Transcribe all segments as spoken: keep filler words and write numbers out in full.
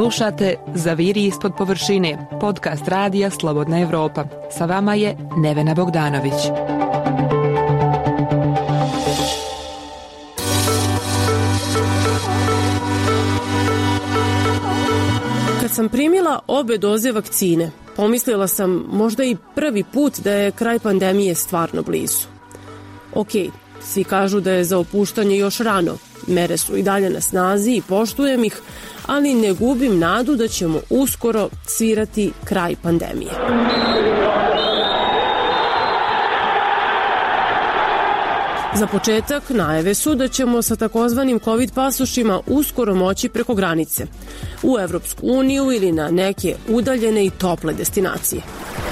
Slušate Zaviri ispod površine, podcast radija Slobodna Evropa. Sa vama je Nevena Bogdanović. Kad sam primila obe doze vakcine, pomislila sam možda i prvi put da je kraj pandemije stvarno blizu. Ok, svi kažu da je za opuštanje još rano, mere su i dalje na snazi i poštujem ih, ali ne gubim nadu da ćemo uskoro svirati kraj pandemije. Za početak, najave su da ćemo sa takozvanim COVID pasošima uskoro moći preko granice, u Evropsku uniju ili na neke udaljene i tople destinacije.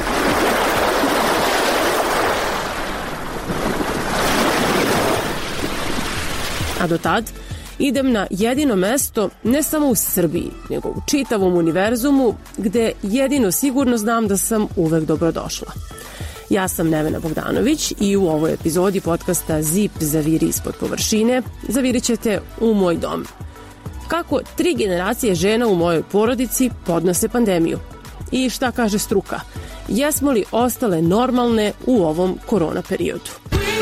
A do tad idem na jedino mesto ne samo u Srbiji, nego u čitavom univerzumu, gde jedino sigurno znam da sam uvek dobrodošla. Ja sam Nevena Bogdanović i u ovoj epizodi podcasta Zip Zaviri ispod površine zavirit ćete u moj dom. Kako tri generacije žena u mojoj porodici podnose pandemiju? I šta kaže struka? Jesmo li ostale normalne u ovom korona periodu?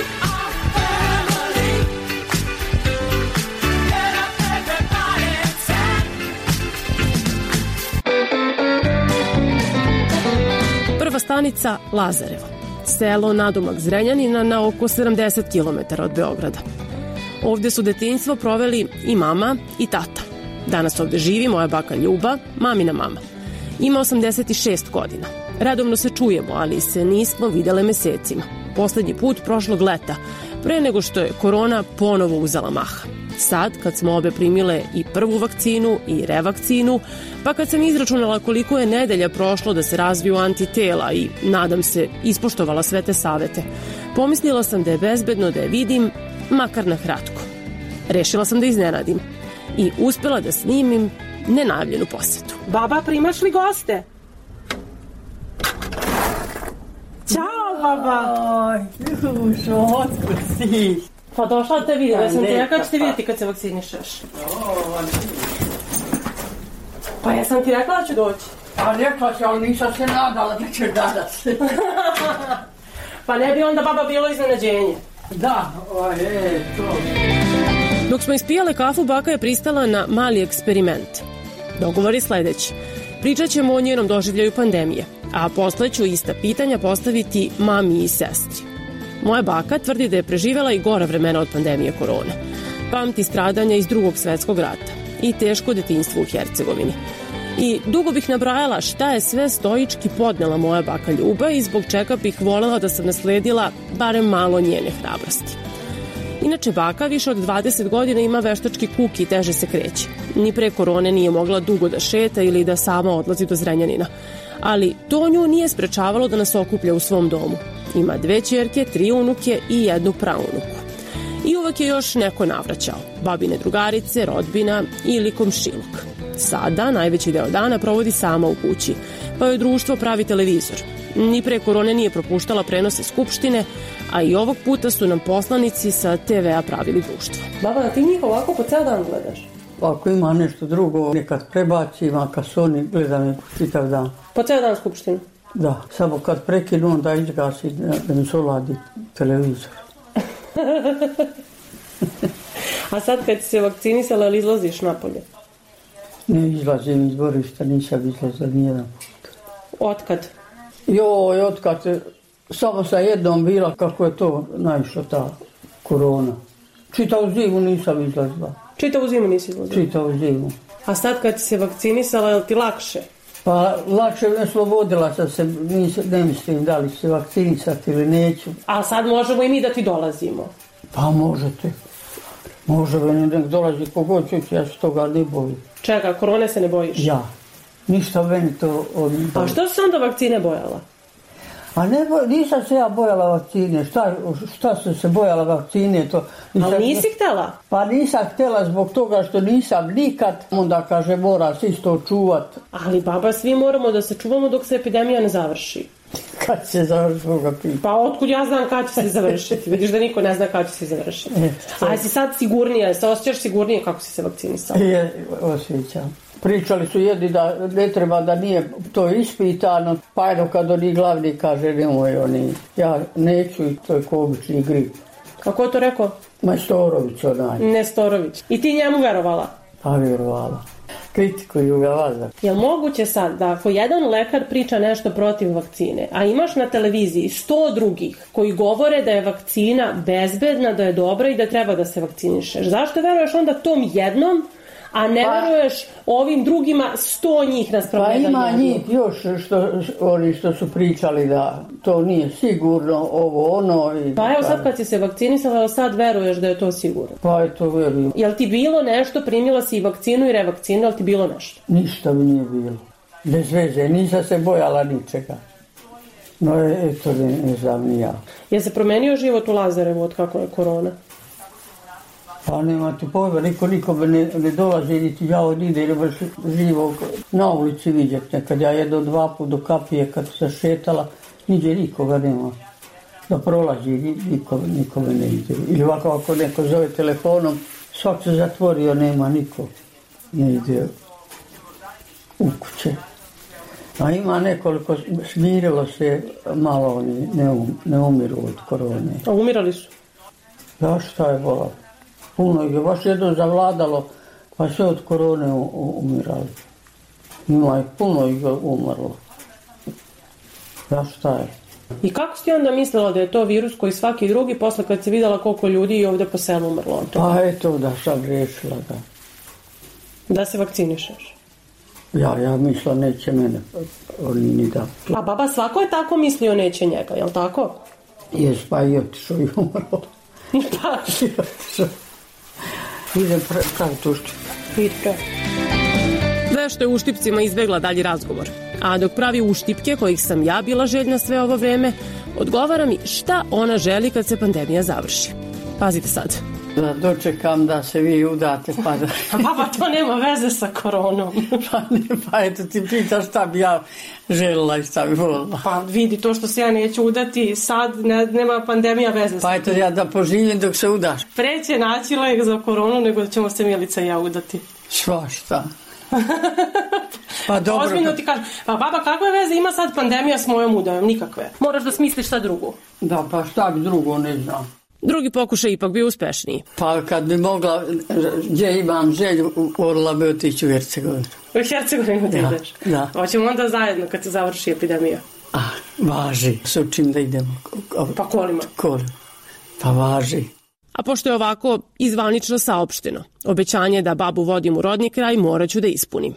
Prva stanica Lazarevo, selo nadomak Zrenjanina na oko sedamdeset kilometara od Beograda. Ovde su detinjstvo proveli i mama i tata. Danas ovde živi moja baka Ljuba, mamina mama. Ima osamdeset šest godina. Redovno se čujemo, ali se nismo videle mesecima. Poslednji put prošlog leta, pre nego što je korona ponovo uzela maha. Sad, kad smo obe primile i prvu vakcinu i revakcinu, pa kad sam izračunala koliko je nedelja prošlo da se razviju antitela i, nadam se, ispoštovala sve te savete, pomislila sam da je bezbedno da je vidim, makar na kratko. Rešila sam da iznenadim i uspela da snimim nenajavljenu posetu. Baba, primaš li goste? Ćao, baba! Oj, Ljušo, otkud si? Pa došla da te vidim, ja sam te rekla da ćete vidjeti kad se vakcinišeš. Pa ja sam ti rekla da ću doći. Pa rekla si, ali nisam se nadala da ćeš danas. Pa ne bi onda baba bilo iznenađenje. Da, oj, e, to. Dok smo ispijale kafu, baka je pristala na mali eksperiment. Dogovor je sledeći. Pričat ćemo o njenom doživljaju pandemije, a posle ću ista pitanja postaviti mami i sestri. Moja baka tvrdi da je preživela i gora vremena od pandemije korone. Pamti stradanja iz drugog svetskog rata i teško detinjstvo u Hercegovini. I dugo bih nabrajala šta je sve stoički podnela moja baka Ljuba i zbog čega bih volela da sam nasledila barem malo njene hrabrosti. Inače, baka više od dvadeset godina ima veštački kuk i teže se kreće. Ni pre korone nije mogla dugo da šeta ili da sama odlazi do Zrenjanina. Ali to nju nije sprečavalo da nas okuplja u svom domu. Ima dve ćerke, tri unuke i jednu praunuku. I uvek je još neko navraćao. Babine drugarice, rodbina ili komšiluk. Sada, najveći deo dana provodi sama u kući, pa joj društvo pravi televizor. Ni pre korone nije propuštala prenose skupštine, a i ovog puta su nam poslanici sa te ve a pravili društvo. Baba, da ti njih ovako po ceo dan gledaš? Ako ima nešto drugo, nekad prebacim, a kad su oni gledam čitav dan. Po ceo dan skupštinu? Da, samo kad prekinu, onda izgasi da mi se oladi televizor. A sad kad si se vakcinisala, ali izlaziš napolje? Ne izlazim iz dvorišta, nisam izlazila nijedan put. Otkad? Joj, otkad, samo sa jednom bila kako je to naišla ta korona. Čitavu zimu nisam izlazila. Čitavu zimu nisi izlazila? Čitavu zimu. A sad kad si se vakcinisala, je li ti lakše? Pa lakše me slobodila sam se, ne mislim da li se vakcinisati ili neću. A sad možemo i mi da ti dolazimo? Pa možete. Može meni nek dolazi kogod ću, ja se toga ne bojim. Čega, korone se ne bojiš? Ja. Ništa meni to... Od... A što se onda vakcine bojala? A ne, nisam se ja bojala vakcine. Šta, šta sam se bojala vakcine? To, nisam, ali nisi htjela? Pa nisam htjela zbog toga što nisam nikad. Onda kaže mora se isto čuvat. Ali baba, svi moramo da se čuvamo dok se epidemija ne završi. Kad se završi toga pita? Pa otkud ja znam kad će se završiti? Vidiš da niko ne zna kad će se završiti. E, a si sad sigurnija, se osjećaš sigurnije kako si se vakcinisala? Je, osjećam. Pričali su jedni da ne treba, da nije to ispitano, pa jedno kad oni glavni kaže nemoj oni, ja neću i to je ko obični grip. Kako je to rekao? Majstorović onaj. Nestorović. I ti njemu verovala? Pa vjerovala. Kritikuju ga valjda. Je li moguće sad da ako jedan lekar priča nešto protiv vakcine, a imaš na televiziji sto drugih koji govore da je vakcina bezbedna, da je dobra i da treba da se vakcinišeš, zašto veruješ onda tom jednom, a ne pa, veruješ ovim drugima sto njih naspravo? Pa ima njih još što, oni što su pričali da to nije sigurno, ovo ono. I pa evo sad kad si se vakcinisala, sad veruješ da je to sigurno? Pa eto verujem. Jel ti bilo nešto, primila si i vakcinu i revakcinu, jel ti bilo nešto? Ništa mi nije bilo. Bez veze, nisam se bojala ničega. No eto, ne, ne znam ni ja. Je se promenio život u Lazarevu od kako je korona? Pa nema ti pojma, niko nikome ne, ne dolazi, niti ja odide, ne baš živo na ulici vidjeti. Nekad ja jedno dva put do kapije kad se šetala, niđe nikoga nema. Da prolazi, nikome, nikome ne ide. Ili ovako ako neko zove telefonom, svak se zatvorio, nema niko. Ne ide u kuće. A ima nekoliko, smirilo se malo, oni ne, um, ne umiru od korone. A umirali su? Ja šta je bolalo? Puno ih je baš jedno zavladalo, pa sve od korone u, u, umirali. Ima ih, puno ih je umrlo. Ja šta je? I kako si onda mislila da je to virus koji svaki drugi, posle kad si vidjela koliko ljudi i ovdje po selu umrlo? Pa eto da sam rešila da. Da se vakcinišeš? Ja, ja mislila neće mene, oni ni da. A baba svako je tako mislio neće njega, jel tako? Jes, pa i otišao i umrlo. Pa. Idem praviti uštip. Idi pravi. Vešto je uštipcima izbegla dalji razgovor. A dok pravi uštipke, kojih sam ja bila željna sve ovo vreme, odgovara mi šta ona želi kad se pandemija završi. Pazite sad. Da dočekam da se vi udate pa da... A baba, to nema veze sa koronom. pa, ne, pa eto ti pitaš šta bi ja željela i šta bi volila. Pa vidi, to što se ja neću udati, sad ne, nema pandemija veze sa Pa eto ja da poživim dok se udaš. Preće naći lek za koronu nego da ćemo se Milica i ja udati. Svašta. Pa dobro. Ozbiljno ti kažem. Pa baba, kakve veze ima sad pandemija s mojom udajom? Nikakve. Moraš da smisliš šta drugo. Da, pa šta bi drugo, ne znam. Drugi pokušaj ipak bio uspešniji. Pa kad bi mogla, gdje imam želju, morala bi otići u Hercegovinu. U Hercegovinu da ideš? Da. Hoćemo onda zajedno kad se završi epidemija. A, važi. S čim da idemo? Pa kolima. Kolima. Pa važi. A pošto je ovako izvanično saopšteno, obećanje da babu vodim u rodni kraj morat ću da ispunim.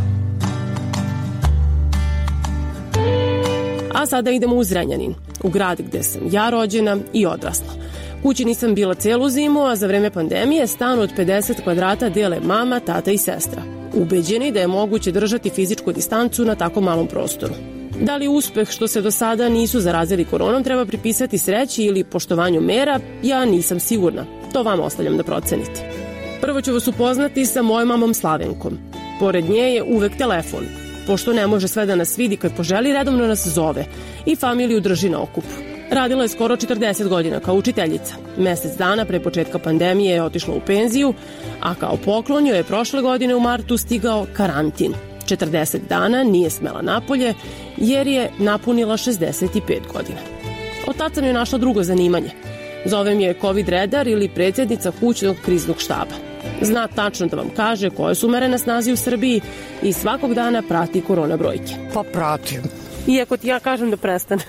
A sada idemo u Zrenjanin, u grad gde sam ja rođena i odrasla. Kući nisam bila celu zimu, a za vreme pandemije stan od pedeset kvadrata dele mama, tata i sestra. Ubeđeni da je moguće držati fizičku distancu na tako malom prostoru. Da li uspeh što se do sada nisu zarazili koronom treba pripisati sreći ili poštovanju mera, ja nisam sigurna. To vam ostavljam da procenite. Prvo ću vas upoznati sa mojom mamom Slavenkom. Pored nje je uvek telefon. Pošto ne može sve da nas vidi kad poželi, redovno nas zove i familiju drži na okupu. Radila je skoro četrdeset godina kao učiteljica. Mesec dana pre početka pandemije je otišla u penziju, a kao poklon joj je prošle godine u martu stigao karantin. četrdeset dana nije smela napolje jer je napunila šezdeset pet godina. Od tad sam joj našla drugo zanimanje. Zovem je COVID redar ili predsjednica kućnog kriznog štaba. Zna tačno da vam kaže koje su mere na snazi u Srbiji i svakog dana prati korona brojke. Pa pratim. Iako ti ja kažem da prestaneš.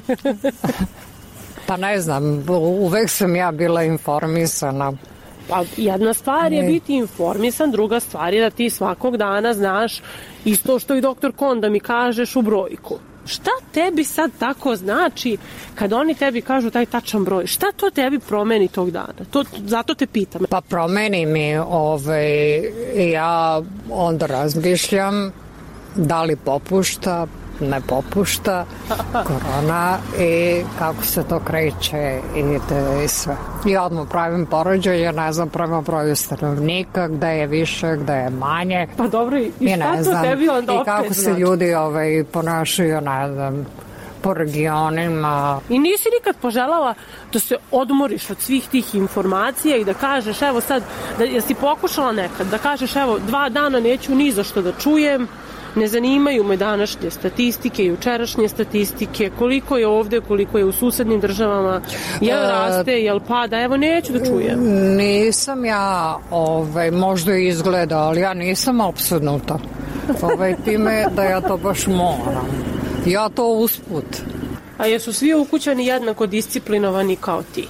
Pa ne znam, uvek sam ja bila informisana. Pa jedna stvar je biti informisan, druga stvar je da ti svakog dana znaš isto što i doktor Kon da mi kažeš u brojku. Šta tebi sad tako znači kad oni tebi kažu taj tačan broj? Šta to tebi promeni tog dana? To, zato te pitam. Pa promeni mi, ovaj, ja onda razmišljam da li popušta, ne popušta korona i kako se to kreće i, te, i sve. I odmah pravim poređenje, ne znam, prema broju stanovnika, gde je više, gde je manje. Pa dobro, i, i šta to znam, tebi onda opet i kako se znači? ljudi ovaj, ponašaju, ne znam, po regionima. I nisi nikad poželala da se odmoriš od svih tih informacija i da kažeš, evo sad, da jesi pokušala nekad, da kažeš, evo, dva dana neću ni za što da čujem, ne zanimaju me današnje statistike, jučerašnje statistike, koliko je ovde, koliko je u susednim državama, jel raste, jel pada, evo neću da čujem. Nisam ja, ovaj, možda izgleda, ali ja nisam apsodnuta. Ovaj, time da ja to baš moram. Ja to usput. A jesu svi ukućani jednako disciplinovani kao ti?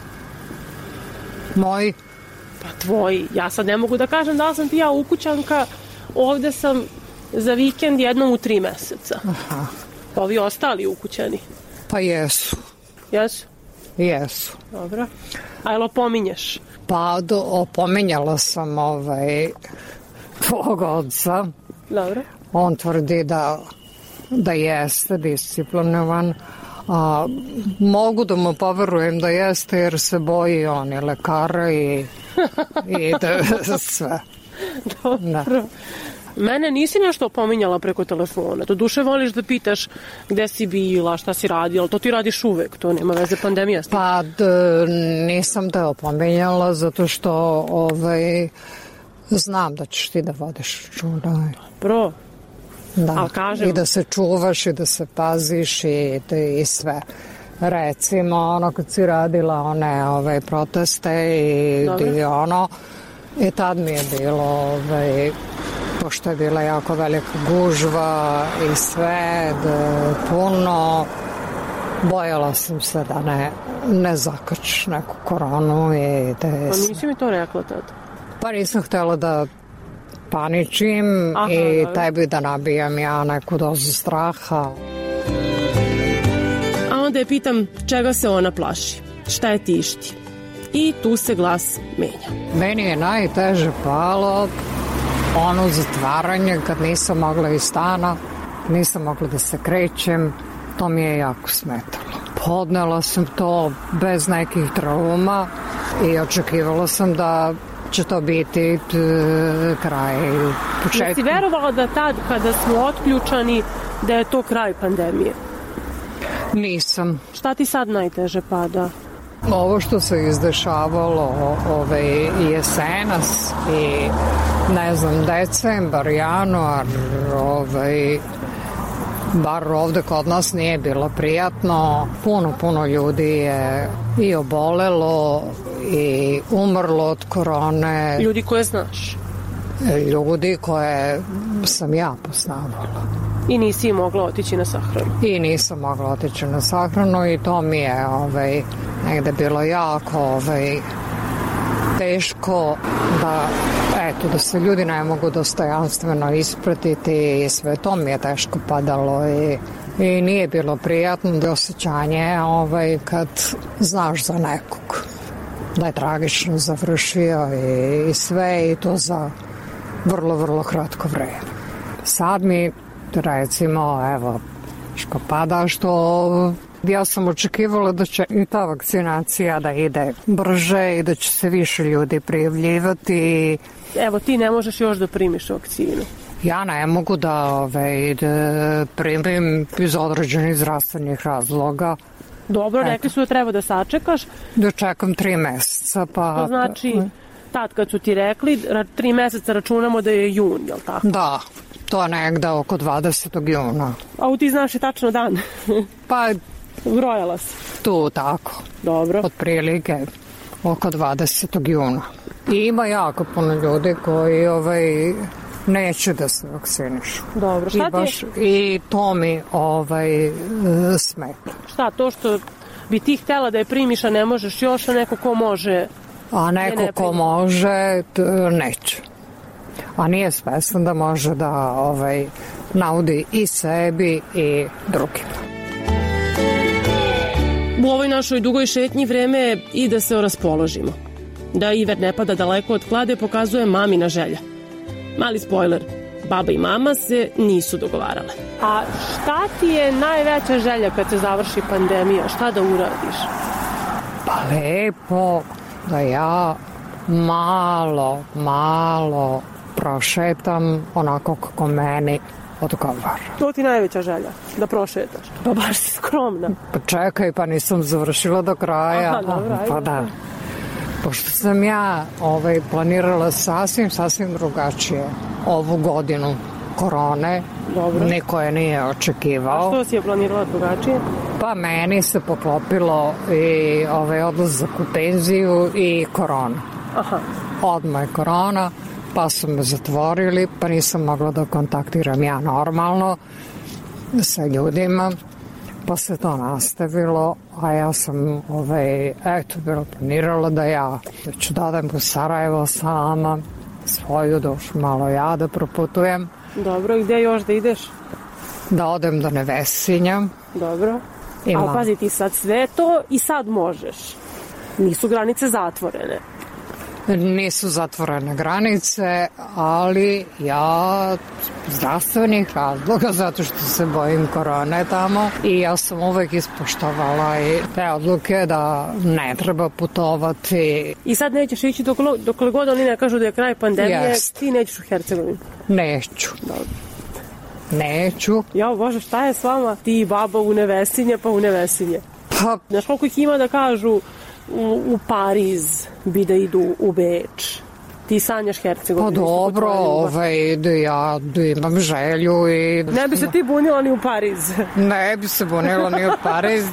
Moji? Pa tvoji. Ja sad ne mogu da kažem da sam ti ja ukućanka, ovde sam za vikend jednom u tri meseca. Aha. Pa ovi ostali ukućani? Pa jesu. Jesu? Jesu. Dobro. A jel opominješ? Pa do, opominjala sam ovaj tvog oca. Dobro. On tvrdi da, da jeste disciplinovan. A, mogu da mu poverujem da jeste jer se boji on i lekara i, i da, sve. Dobro. Da. Mene nisi nešto opominjala preko telefona. Do duše voliš da pitaš gde si bila, šta si radila, to ti radiš uvek, to nema veze pandemija. Pa d, nisam te opominjala zato što ovaj, znam da ćeš ti da vodiš računa. Pro. Da, kažem, i da se čuvaš i da se paziš i, i sve. Recimo, ono kad si radila one ove proteste i, i ono, i tad mi je bilo, ovaj, pošto je bila jako velika gužva i sve, da puno, bojala sam se da ne, ne zakačiš neku koronu i da je... Pa nisi mi to rekla tad? Pa nisam htjela da paničim. Aha, i da. Tebi da nabijam ja neku dozu straha. A onda je pitam čega se ona plaši, šta je tišti. I tu se glas menja. Meni je najteže palo ono zatvaranje kad nisam mogla iz stana, nisam mogla da se krećem, to mi je jako smetalo. Podnela sam to bez nekih trauma i očekivala sam da će to biti t, kraj početka. Jesi verovala da tad kada smo otključani da je to kraj pandemije? Nisam. Šta ti sad najteže pada? Ovo što se izdešavalo ove jesenas i ne znam, decembar, januar, ovaj, bar ovde kod nas nije bilo prijatno. Puno, puno ljudi je i obolelo i umrlo od korone. Ljudi koje znaš? Ljudi koje sam ja poznavala. I nisi mogla otići na sahranu? I nisam mogla otići na sahranu i to mi je ovaj, negde bilo jako ovaj, teško da, eto, da se ljudi ne mogu dostojanstveno ispratiti i sve to mi je teško padalo i, i nije bilo prijatno da osjećanje ovaj, kad znaš za nekog da je tragično završio i, i sve i to za vrlo, vrlo kratko vreme. Sad mi recimo, evo, što pada, što ja sam očekivala da će i ta vakcinacija da ide brže i da će se više ljudi prijavljivati. Evo, ti ne možeš još da primiš vakcinu. Ja ne mogu da, ove, da primim iz određenih zdravstvenih razloga. Dobro, eto, rekli su da treba da sačekaš. Da čekam tri meseca, pa... To znači, tad kad su ti rekli, tri meseca računamo da je jun, jel tako? Da. To je negde oko dvadesetog juna. A u ti znaš i tačno dan? Pa... Brojala si? Tu, tako. Dobro. Otprilike oko dvadesetog juna. I ima jako puno ljudi koji ovaj, neće da se vakcinišu. Dobro. Šta I, baš, ti I to mi ovaj, smeta. Šta, to što bi ti htjela da je primiš, a ne možeš još, a neko ko može... A neko ne ko može, neće. A nije svestan da može da ovaj, naudi i sebi i drugima. U ovoj našoj dugoj šetnji vreme je i da se raspoložimo. Da Iver ne pada daleko od klade pokazuje mamina želja. Mali spojler, baba i mama se nisu dogovarale. A šta ti je najveća želja kad se završi pandemija? Šta da uradiš? Pa lepo da ja malo, malo prošetam onako kako meni odgovara. To ti najveća želja, da prošetaš. Pa baš si skromna. Pa čekaj, pa nisam završila do kraja. Aha, dobro, ajde. Pa da. Pošto sam ja ovaj, planirala sasvim, sasvim drugačije ovu godinu korone, dobro. Niko je nije očekivao. A što si je planirala drugačije? Pa meni se poklopilo i ovaj, odlazak u penziju i korona. Aha. Odmah je korona, pa su me zatvorili, pa nisam mogla da kontaktiram ja normalno sa ljudima, pa se to nastavilo, a ja sam ovaj, eto, bilo planirala da ja ću da odem u Sarajevo sama, svoju dušu malo ja da proputujem. Dobro, gde još da ideš? Da odem do Nevesinja. Dobro. Ima. Ali pazi, ti sad sve to i sad možeš. Nisu granice zatvorene. Nisu zatvorene granice, ali ja zdravstvenih razloga, zato što se bojim korone tamo i ja sam uvek ispoštovala i te odluke da ne treba putovati. I sad nećeš ići dok, dokle god oni ne kažu da je kraj pandemije, Jest. Ti nećeš u Hercegovini? Neću. Dobro. Neću. Jao Bože, šta je s vama? Ti i baba u Nevesinje, pa u Nevesinje. Pa, znaš koliko ih ima da kažu u, u Pariz bi da idu u Beč. Ti sanjaš Hercegovinu. Pa dobro, ovaj, da ja da imam želju i... Ne bi se ti bunila ni u Pariz. Ne bi se bunila ni u Pariz.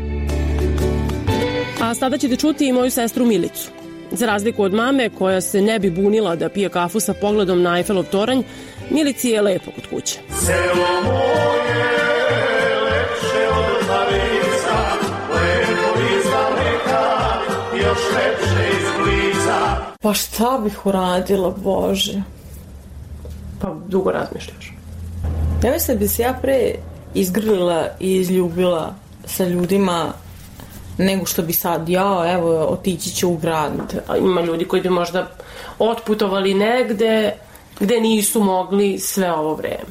A sada ćete čuti i moju sestru Milicu. Za razliku od mame, koja se ne bi bunila da pije kafu sa pogledom na Eifelov toranj, Milici je lepo kod kuće. Selo moje, lepše od Pariza, lepo iz daleka, još lepše iz bliza. Pa šta bih uradila, Bože? Pa dugo razmišljaš. Ja mislim da bi se ja pre izgrlila i izljubila sa ljudima nego što bi sad, ja, evo, otići ću u grad. A ima ljudi koji bi možda otputovali negde gde nisu mogli sve ovo vreme.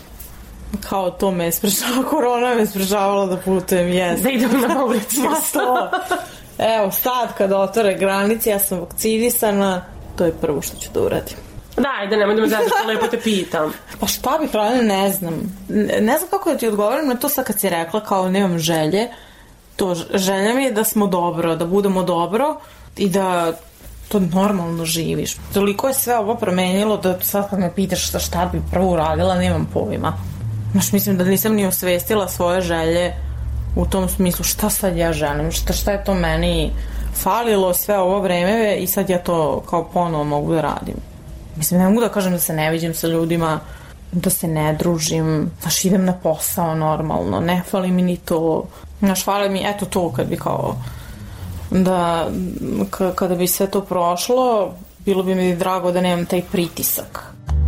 Kao to me sprečava, korona me sprečavala da putujem, jes. Da idem na ulici. Ma to. Evo, sad kad otvore granice, ja sam vakcinisana, to je prvo što ću da uradim. Da, ajde, nemoj da me zadaš, što lepo te pitam. Pa šta bih radila, ne znam. Ne znam kako da ti odgovorim na to sad kad si rekla kao nemam želje. To želja mi je da smo dobro, da budemo dobro i da to normalno živiš. Toliko je sve ovo promenilo da sad kad me pitaš šta, šta bi prvo uradila, nemam pojma. Znaš, mislim da nisam ni osvestila svoje želje u tom smislu šta sad ja želim, šta, šta je to meni falilo sve ovo vreme i sad ja to kao ponovo mogu da radim. Mislim, ne mogu da kažem da se ne viđem sa ljudima, da se ne družim, znaš, idem na posao normalno, ne fali mi ni to. Znaš, fali mi, eto to, kad bi kao, da, k- kada bi sve to prošlo, bilo bi mi drago da nemam taj pritisak.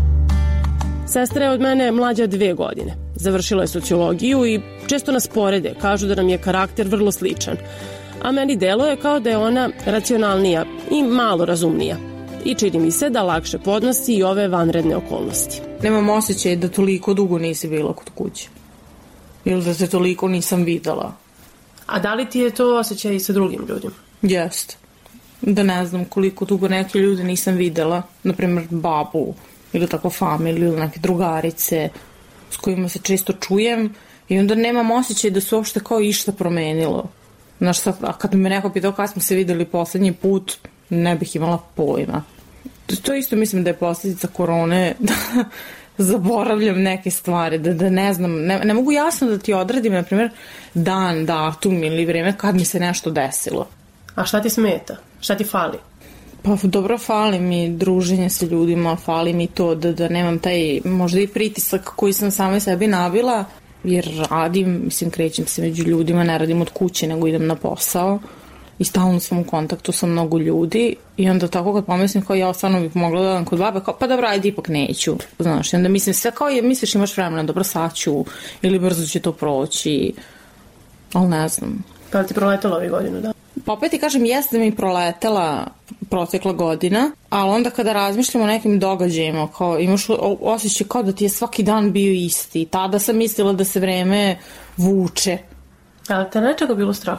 Sestra je od mene mlađa dve godine. Završila je sociologiju i često nas porede, kažu da nam je karakter vrlo sličan. A meni deluje kao da je ona racionalnija i malo razumnija. I čini mi se da lakše podnosi i ove vanredne okolnosti. Nemam osjećaj da toliko dugo nisi bila kod kuće. Ili da te toliko nisam videla. A da li ti je to osjećaj i sa drugim ljudima? Jest. Da ne znam koliko dugo neke ljude nisam videla. Naprimer babu ili tako familiju ili neke drugarice s kojima se često čujem i onda nemam osjećaj da se uopšte kao išta promenilo. Znaš, sad, a kad me neko pitao kada smo se videli poslednji put, ne bih imala pojma. To isto mislim da je posljedica korone, da zaboravljam neke stvari, da, da ne znam, ne, ne mogu jasno da ti odredim, na primjer, dan, datum ili vreme kad mi se nešto desilo. A šta ti smeta? Šta ti fali? Pa dobro, fali mi druženje sa ljudima, fali mi to da, da nemam taj možda i pritisak koji sam sama sebi nabila, jer radim, mislim, krećem se među ljudima, ne radim od kuće, nego idem na posao i stalno sam u kontaktu sa mnogo ljudi i onda tako kad pomislim kao ja stvarno bih mogla da odem kod babe, kao pa dobro, ajde, ipak neću, znaš, i onda mislim sve kao je, misliš imaš vremena, dobro, sad ću ili brzo će to proći, ali ne znam. Pa ti proletala ovih godinu, da? Pa opet ti kažem, jeste da mi proletela protekla godina, ali onda kada razmišljamo o nekim događajima, kao imaš osjećaj kao da ti je svaki dan bio isti. Tada sam mislila da se vreme vuče. Ali te nečega bilo strah?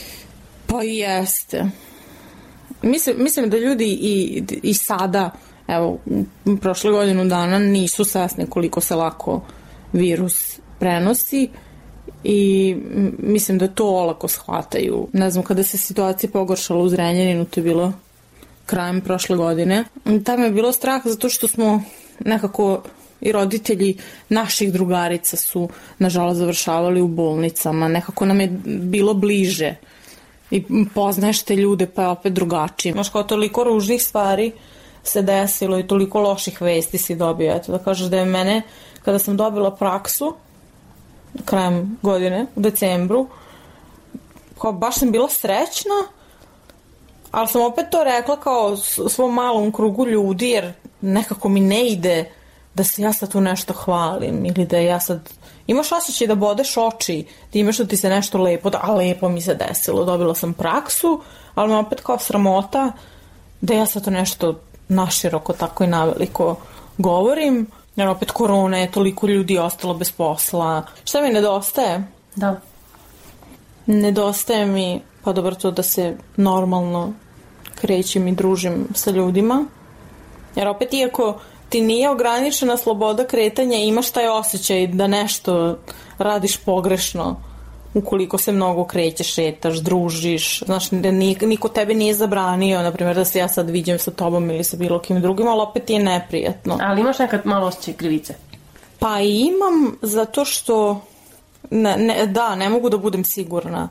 Pa jeste. Mislim, mislim da ljudi i, i sada, evo, prošle godinu dana nisu svesne koliko se lako virus prenosi i mislim da to olako shvataju. Ne znam, kada se situacija pogoršala u Zrenjaninu, to je bilo krajem prošle godine, tamo je bilo strah zato što smo nekako i roditelji naših drugarica su nažalost završavali u bolnicama, nekako nam je bilo bliže i poznaješ te ljude pa je opet drugačije. Znaš, kao toliko ružnih stvari se desilo i toliko loših vesti si dobio. Eto, da kažeš da je mene, kada sam dobila praksu krajem godine, u decembru, kao baš sam bila srećna, ali sam opet to rekla kao svom malom krugu ljudi, jer nekako mi ne ide da se ja sad tu nešto hvalim ili da ja sad... Imaš osjećaj da bodeš oči, ti imaš da ti se nešto lepo, da, a lepo mi se desilo, dobila sam praksu, ali me opet kao sramota da ja sad to nešto naširoko tako i naveliko govorim, jer opet korona je, toliko ljudi ostalo bez posla. Šta mi nedostaje? Da. Nedostaje mi, pa dobro to da se normalno krećem i družim sa ljudima, jer opet iako ti nije ograničena sloboda kretanja, imaš taj osjećaj da nešto radiš pogrešno ukoliko se mnogo krećeš, šetaš, družiš, znaš, da niko tebe nije zabranio, na primjer da se ja sad viđem sa tobom ili sa bilo kim drugim, ali opet je neprijatno. Ali imaš nekad malo osjećaj krivice? Pa imam, zato što ne, ne, da, ne mogu da budem sigurna.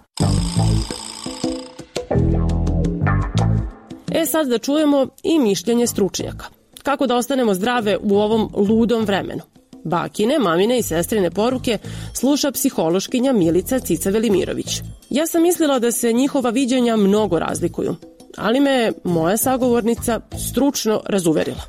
E sad da čujemo i mišljenje stručnjaka. Kako da ostanemo zdrave u ovom ludom vremenu? Bakine, mamine i sestrine poruke sluša psihološkinja Milica Cica Velimirović. Ja sam mislila da se njihova viđenja mnogo razlikuju, ali me moja sagovornica stručno razuverila.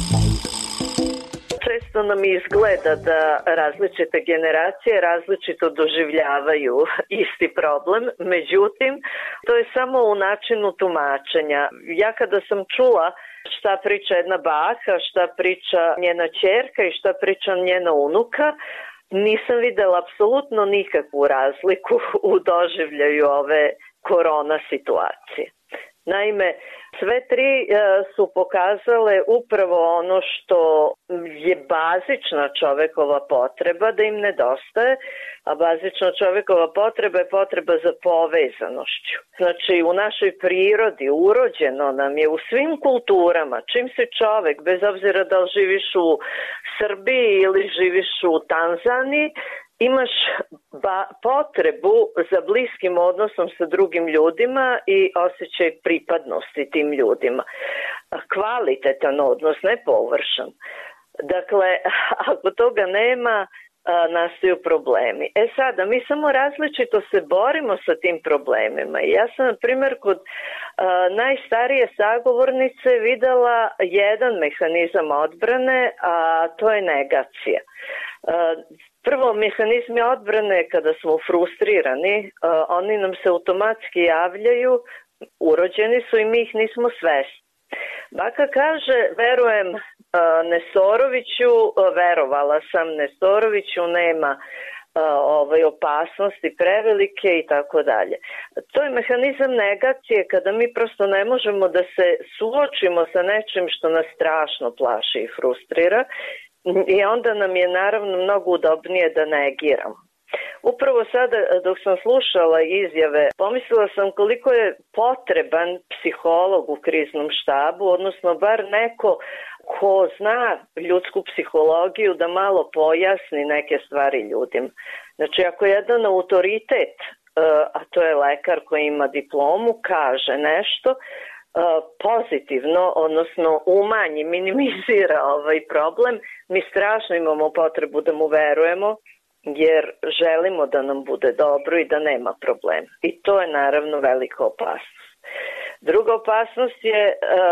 Često nam izgleda da različite generacije različito doživljavaju isti problem, međutim, to je samo u načinu tumačenja. Ja kada sam čula šta priča jedna baka, šta priča njena ćerka i šta priča njena unuka, nisam videla apsolutno nikakvu razliku u doživljaju ove korona situacije. Naime, sve tri su pokazale upravo ono što je bazična čovekova potreba da im nedostaje, a bazična čovekova potreba je potreba za povezanošću. Znači, u našoj prirodi urođeno nam je u svim kulturama, čim si čovek, bez obzira da li živiš u Srbiji ili živiš u Tanzaniji, imaš ba- potrebu za bliskim odnosom sa drugim ljudima i osjećaj pripadnosti tim ljudima. Kvalitetan odnos, ne površan. Dakle, ako toga nema, nastaju problemi. E sada, mi samo različito se borimo sa tim problemima. Ja sam, na primjer, kod a, najstarije sagovornice videla jedan mehanizam odbrane, a to je negacija. A, prvo, mehanizmi odbrane, kada smo frustrirani, a, oni nam se automatski javljaju, urođeni su i mi ih nismo svesni. Baka kaže, verujem Nesoroviću, verovala sam Nesoroviću, nema ovaj, opasnosti prevelike i tako dalje. To je mehanizam negacije kada mi prosto ne možemo da se suočimo sa nečim što nas strašno plaši i frustrira i onda nam je naravno mnogo udobnije da negiramo. Upravo sada dok sam slušala izjave, pomislila sam koliko je potreban psiholog u kriznom štabu, odnosno bar neko ko zna ljudsku psihologiju da malo pojasni neke stvari ljudima. Znači, ako jedan autoritet, a to je lekar koji ima diplomu, kaže nešto pozitivno, odnosno umanji, minimizira ovaj problem, mi strašno imamo potrebu da mu verujemo, jer želimo da nam bude dobro i da nema problema. I to je naravno velika opasnost. Druga opasnost je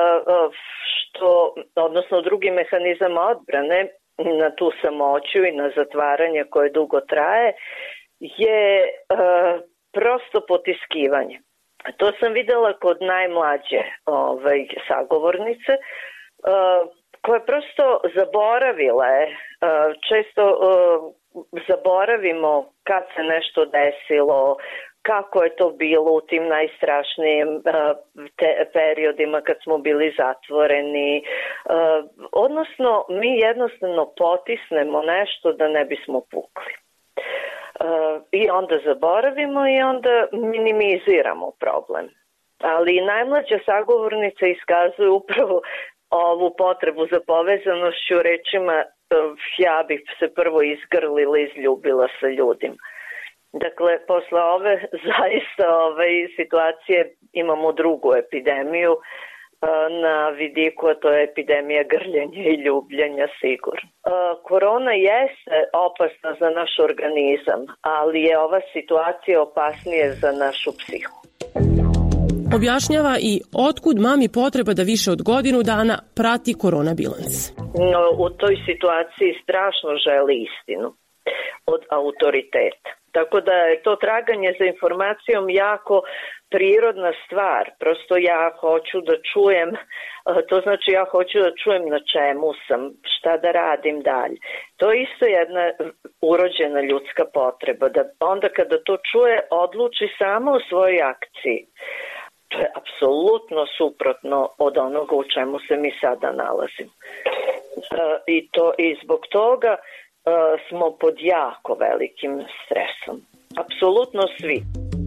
što, odnosno drugi mehanizam odbrane na tu samoću i na zatvaranje koje dugo traje, je prosto potiskivanje. To sam videla kod najmlađe ovaj, sagovornice, koja je prosto zaboravila je, često zaboravimo kad se nešto desilo, kako je to bilo u tim najstrašnijim te, periodima kad smo bili zatvoreni. Odnosno, mi jednostavno potisnemo nešto da ne bismo pukli. I onda zaboravimo i onda minimiziramo problem. Ali najmlađa sagovornica iskazuje upravo ovu potrebu za povezanošću rečima ja bih se prvo izgrlila i izljubila sa ljudima. Dakle, posle ove zaista ove situacije imamo drugu epidemiju na vidiku, a to je epidemija grljenja i ljubljenja sigurno. Korona jeste opasna za naš organizam, ali je ova situacija opasnije za našu psihu. Objašnjava i otkud mami potreba da više od godinu dana prati korona bilans. No, u toj situaciji strašno želi istinu od autoriteta. Tako da je to traganje za informacijom jako prirodna stvar. Prosto ja hoću da čujem, to znači ja hoću da čujem na čemu sam, šta da radim dalje. To je isto jedna urođena ljudska potreba, da onda kada to čuje odluči samo o svojoj akciji. To je apsolutno suprotno od onoga u čemu se mi sada nalazimo. I, to, i zbog toga smo pod jako velikim stresom. Apsolutno svi.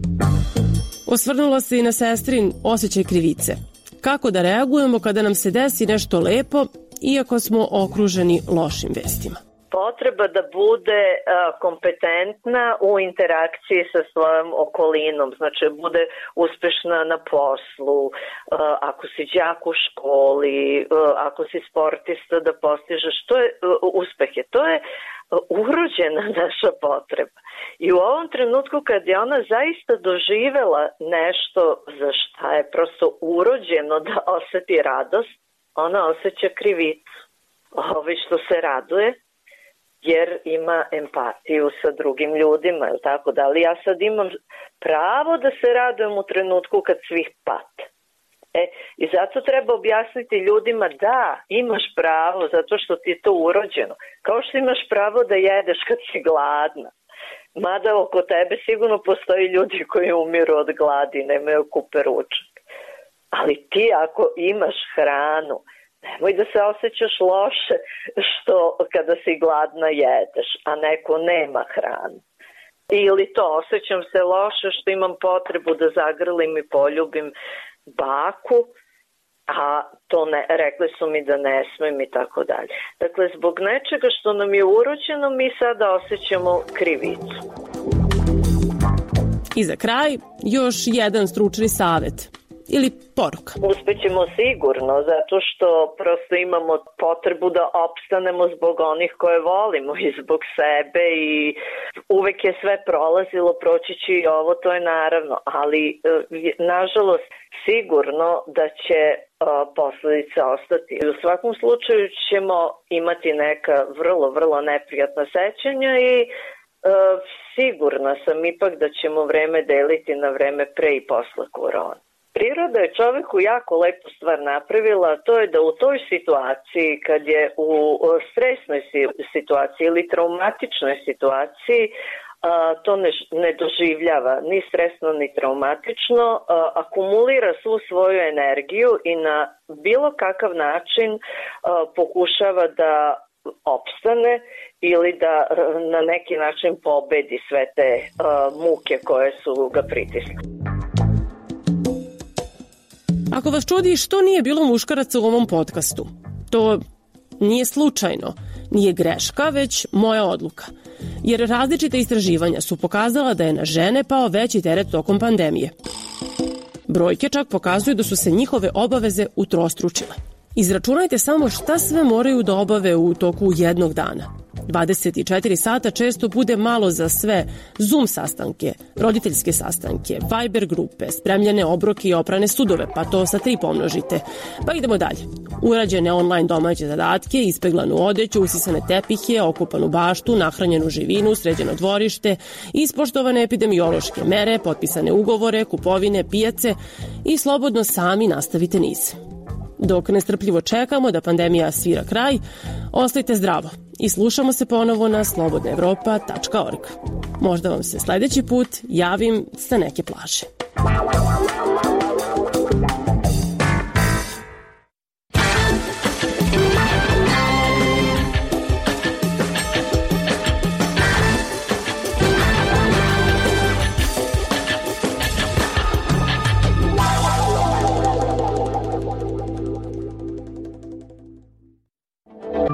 Osvrnula se i na sestrin osjećaj krivice. Kako da reagujemo kada nam se desi nešto lepo, iako smo okruženi lošim vestima? Potreba da bude a, kompetentna u interakciji sa svojom okolinom, znači bude uspešna na poslu, a, ako si đak u školi, a, ako si sportista da postižeš, to je a, uspehe, to je a, urođena naša potreba. I u ovom trenutku kad je ona zaista doživela nešto za šta je prosto urođeno da oseti radost, ona osjeća krivicu. Ovi što se raduje, jer ima empatiju sa drugim ljudima, je tako? Da li ja sad imam pravo da se radujem u trenutku kad svih pate? E, i zato treba objasniti ljudima da imaš pravo zato što ti je to urođeno. Kao što imaš pravo da jedeš kad si gladna. Mada oko tebe sigurno postoji ljudi koji umiru od gladi, nemaju kupe ručak. Ali ti ako imaš hranu, nemoj da se osjećaš loše što kada si gladna jedeš, a neko nema hranu. Ili to, osjećam se loše što imam potrebu da zagrlim i poljubim baku, a to ne, rekli su mi da ne smem i tako dalje. Dakle, zbog nečega što nam je urođeno, mi sada osjećamo krivicu. I za kraj, još jedan stručni savet. Ili poruka? Uspećemo sigurno, zato što prosto imamo potrebu da opstanemo zbog onih koje volimo i zbog sebe i uvek je sve prolazilo, proći će i ovo, to je naravno, ali nažalost sigurno da će posledice ostati. U svakom slučaju ćemo imati neka vrlo, vrlo neprijatna sećanja i sigurna sam ipak da ćemo vreme deliti na vreme pre i posle korone. Priroda je čoveku jako lepu stvar napravila, to je da u toj situaciji, kad je u stresnoj situaciji ili traumatičnoj situaciji, to ne, ne doživljava ni stresno ni traumatično, akumulira svu svoju energiju i na bilo kakav način pokušava da opstane ili da na neki način pobedi sve te muke koje su ga pritisle. Ako vas čudi što nije bilo muškaraca u ovom podcastu, to nije slučajno, nije greška, već moja odluka. Jer različite istraživanja su pokazala da je na žene pao veći teret tokom pandemije. Brojke čak pokazuju da su se njihove obaveze utrostručile. Izračunajte samo šta sve moraju da obave u toku jednog dana. dvadeset četiri sata često bude malo za sve Zoom sastanke, roditeljske sastanke, Viber grupe, spremljene obroke i oprane sudove, pa to sa tri pomnožite. Pa idemo dalje. Urađene online domaće zadatke, ispeglanu odeću, usisane tepihe, okupanu baštu, nahranjenu živinu, sređeno dvorište, ispoštovane epidemiološke mere, potpisane ugovore, kupovine, pijace i slobodno sami nastavite niz. Dok nestrpljivo čekamo da pandemija svira kraj, ostajte zdravo i slušamo se ponovo na slobodna evropa tačka org. Možda vam se sledeći put javim sa neke plaže.